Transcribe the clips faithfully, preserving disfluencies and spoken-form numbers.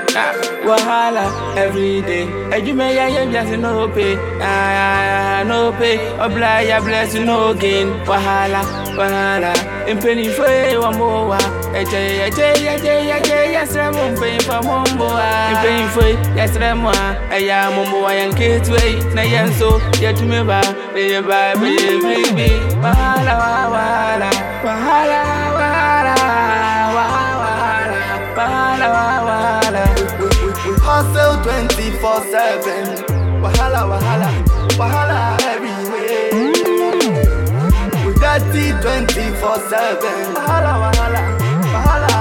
Ah, wahala every day. Ejume ya ye just no pay. Ah, no pay. Obla ya bless no gain. Wahala, wahala. Impeni fe wa moa. Eje eje eje eje yesre mo mpeni fa mombo ah. Impeni fe yesre mo ah. Eya mombo wa yanke twey. Na yenso yetume ba. Be ba be be. Wahala wahala. Wahala wahala. Wahala wahala. Hustle twenty-four seven. Wahala, wahala, wahala everywhere. We dirty twenty-four seven. Wahala, wahala, wahala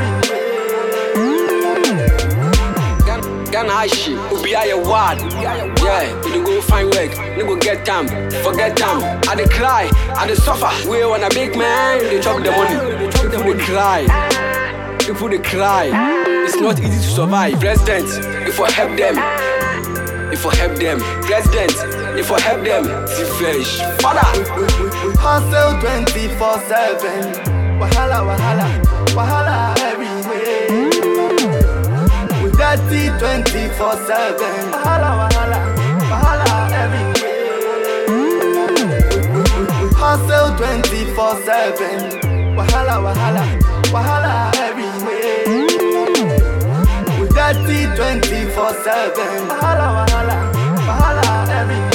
everywhere. Ghana Ashi, Ubia your word. Yeah, you go find work, you go get time, forget time. I dey cry, I dey suffer. We want a big man, they chop the money. People they cry, people they cry. It's not easy to survive. President, if I help them, if I help them. President, if I help them, see flesh. Father, hustle twenty-four seven. Wahala, wahala, wahala everywhere. We dirty twenty-four seven. Wahala, wahala, wahala everywhere. Hustle twenty-four seven. Wahala, wahala, wahala everywhere. We dirty twenty-four seven. Wahala, wahala, wahala everywhere.